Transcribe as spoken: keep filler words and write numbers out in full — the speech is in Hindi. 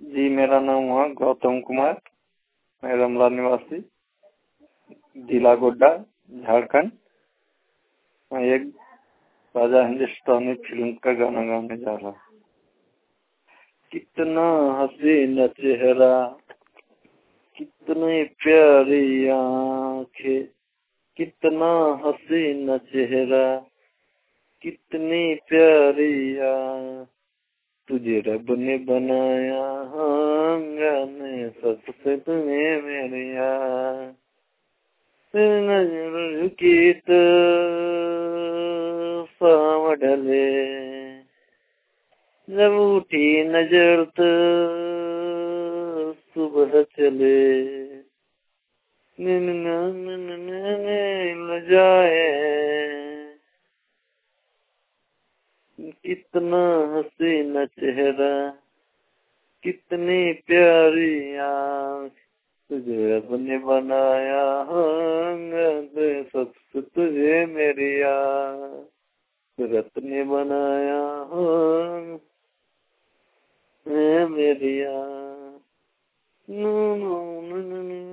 जी, मेरा नाम हुआ गौतम कुमार। मैं रमला निवासी, जिला गोड्डा, झारखंड। मैं एक राजा हिंदुस्तानी फिल्म का गाना गाने जा रहा हूँ। कितना हसीन चेहरा, कितनी प्यारी आँखें, कितना हसीन चेहरा, कितनी प्यारी आँखें, तुझे रब ने बनाया गाने सबसे तुम्हें मेरी याद। नजर की तो शाम ढले, जब उठी नजर तो सुबह चले, न जाए कितना हसीना चेहरा, कितनी प्यारी आँख, तुझे रब ने बनाया सबसे तुझे मेरी याद, रब ने बनाया मेरी याद।